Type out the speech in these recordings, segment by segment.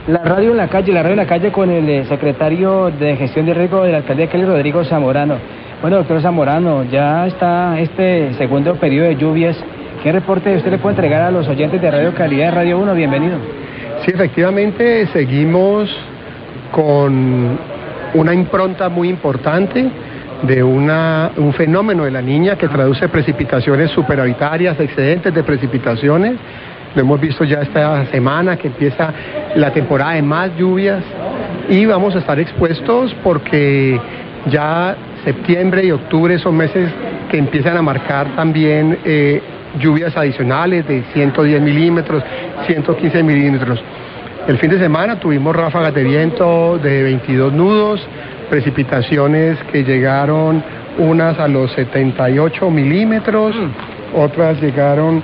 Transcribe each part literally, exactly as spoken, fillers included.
La radio en la calle, la radio en la calle con el eh, secretario de Gestión de Riesgo de la Alcaldía de Cali, Rodrigo Zamorano. Bueno, doctor Zamorano, ya está este segundo periodo de lluvias. ¿Qué reporte usted le puede entregar a los oyentes de Radio Calidad de Radio uno? Bienvenido. Sí, efectivamente, seguimos con una impronta muy importante de una, un fenómeno de la Niña que traduce precipitaciones superavitarias, excedentes de precipitaciones. Lo hemos visto ya esta semana que empieza la temporada de más lluvias y vamos a estar expuestos porque ya septiembre y octubre son meses que empiezan a marcar también eh, lluvias adicionales de ciento diez milímetros, ciento quince milímetros. El fin de semana tuvimos ráfagas de viento de veintidós nudos, precipitaciones que llegaron unas a los setenta y ocho milímetros, otras llegaron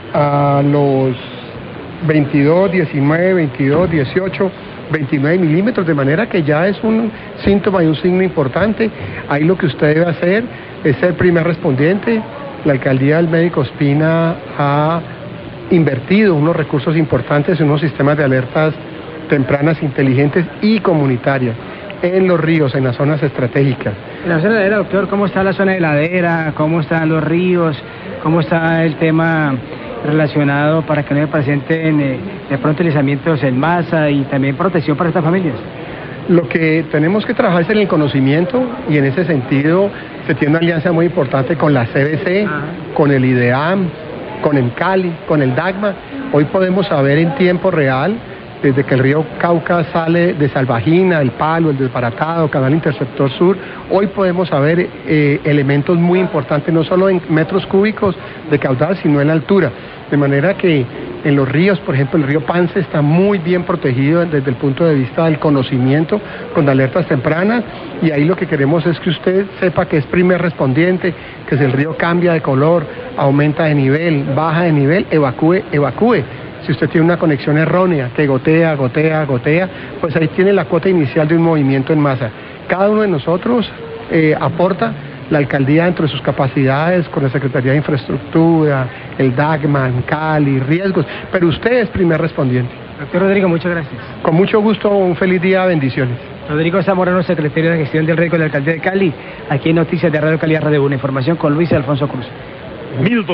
a los veintidós, diecinueve, veintidós, dieciocho, veintinueve milímetros, de manera que ya es un síntoma y un signo importante. Ahí lo que usted debe hacer es ser primer respondiente. La alcaldía del Médico Ospina ha invertido unos recursos importantes en unos sistemas de alertas tempranas, inteligentes y comunitarias en los ríos, en las zonas estratégicas. En la zona de ladera, doctor, ¿cómo está la zona de ladera? ¿Cómo están los ríos? ¿Cómo está el tema relacionado para que no se presenten eh, de pronto deslizamientos en masa y también protección para estas familias? Lo que tenemos que trabajar es en el conocimiento y en ese sentido se tiene una alianza muy importante con la C B C, Ajá. con el IDEAM, con ENCALI, con el DAGMA. Hoy podemos saber en tiempo real, desde que el río Cauca sale de Salvajina, el Palo, el Desbaratado, Canal Interceptor Sur, hoy podemos saber eh, elementos muy importantes, no solo en metros cúbicos de caudal, sino en la altura. De manera que en los ríos, por ejemplo, el río Pance está muy bien protegido desde el punto de vista del conocimiento, con alertas tempranas, y ahí lo que queremos es que usted sepa que es primer respondiente, que si el río cambia de color, aumenta de nivel, baja de nivel, evacúe, evacúe. Si usted tiene una conexión errónea, que gotea, gotea, gotea, pues ahí tiene la cuota inicial de un movimiento en masa. Cada uno de nosotros eh, aporta, la alcaldía dentro de sus capacidades, con la Secretaría de Infraestructura, el DAGMA, Cali, riesgos, pero usted es primer respondiente. Doctor Rodrigo, muchas gracias. Con mucho gusto, un feliz día, bendiciones. Rodrigo Zamorano, secretario de Gestión del Riesgo de la Alcaldía de Cali, aquí en Noticias de Radio Calidad Radio uno, información con Luis Alfonso Cruz.